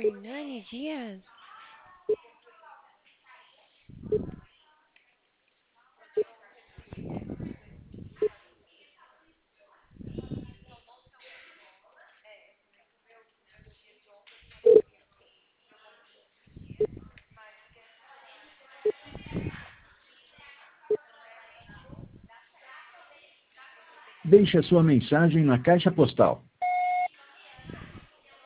Hernani Dias. Deixe a sua mensagem na caixa postal